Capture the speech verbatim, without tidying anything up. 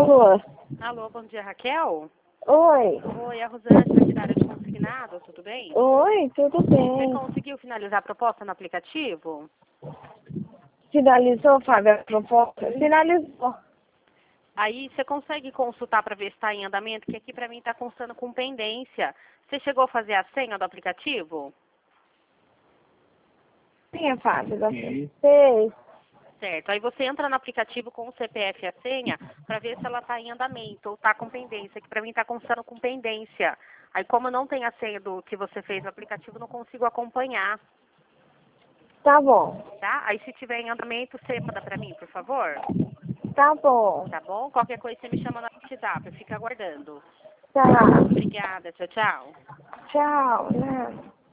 Alô? Alô, bom dia, Raquel? Oi. Oi, a Rosângela, da área de consignado, tudo bem? Oi, tudo Você bem. conseguiu finalizar a proposta no aplicativo? Finalizou, Fábio, a proposta? Finalizou. Aí você consegue consultar para ver se está em andamento, que aqui para mim está constando com pendência. Você chegou a fazer a senha do aplicativo? Sim, Fábio, você fez. Certo. Aí você entra no aplicativo com o C P F e a senha para ver se ela está em andamento ou está com pendência, que para mim está constando com pendência. Aí como não tem a senha do que você fez no aplicativo, não consigo acompanhar, Tá bom. tá? Aí se tiver em andamento, você manda para mim, por favor. Tá bom. Tá bom? Qualquer coisa você me chama no WhatsApp, eu fico aguardando. Tá. Obrigada, tchau, tchau. Tchau, né?